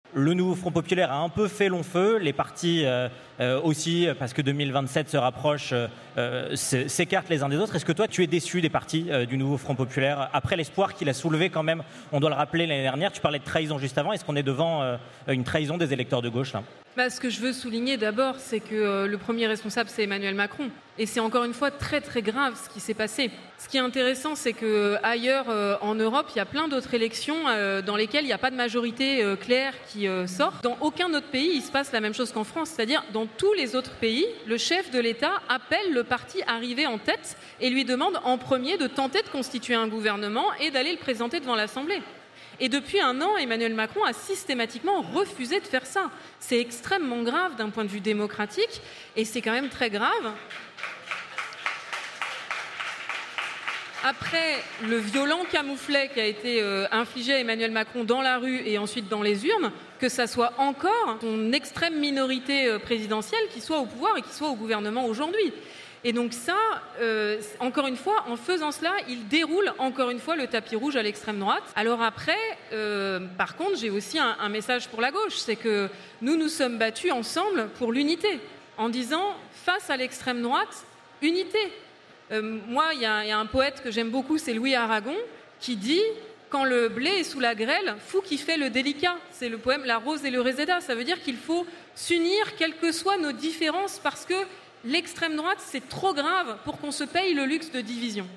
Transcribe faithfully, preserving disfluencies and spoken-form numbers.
Le nouveau Front populaire a un peu fait long feu, les partis euh, euh, aussi, parce que deux mille vingt-sept se rapproche, euh, s'écartent les uns des autres. Est-ce que toi, tu es déçu des partis euh, du nouveau Front populaire, après l'espoir qu'il a soulevé quand même, on doit le rappeler l'année dernière, tu parlais de trahison juste avant, est-ce qu'on est devant euh, une trahison des électeurs de gauche là ? Bah, ce que je veux souligner d'abord, c'est que euh, le premier responsable, c'est Emmanuel Macron. Et c'est encore une fois très très grave ce qui s'est passé. Ce qui est intéressant, c'est qu'ailleurs euh, en Europe, il y a plein d'autres élections euh, dans lesquelles il n'y a pas de majorité euh, claire qui euh, sort. Dans aucun autre pays, il se passe la même chose qu'en France. C'est-à-dire, dans tous les autres pays, le chef de l'État appelle le parti arrivé en tête et lui demande en premier de tenter de constituer un gouvernement et d'aller le présenter devant l'Assemblée. Et depuis un an, Emmanuel Macron a systématiquement refusé de faire ça. C'est extrêmement grave d'un point de vue démocratique et c'est quand même très grave. Après le violent camouflet qui a été euh, infligé à Emmanuel Macron dans la rue et ensuite dans les urnes, que ça soit encore son extrême minorité euh, présidentielle qui soit au pouvoir et qui soit au gouvernement aujourd'hui. Et donc ça, euh, encore une fois, en faisant cela, il déroule encore une fois le tapis rouge à l'extrême droite. Alors après, euh, par contre, j'ai aussi un, un message pour la gauche, c'est que nous nous sommes battus ensemble pour l'unité, en disant, face à l'extrême droite, unité. Euh, moi, il y, y a un poète que j'aime beaucoup, c'est Louis Aragon, qui dit « Quand le blé est sous la grêle, fou qui fait le délicat ». C'est le poème « La rose et le réséda ». Ça veut dire qu'il faut s'unir, quelles que soient nos différences, parce que l'extrême droite, c'est trop grave pour qu'on se paye le luxe de division.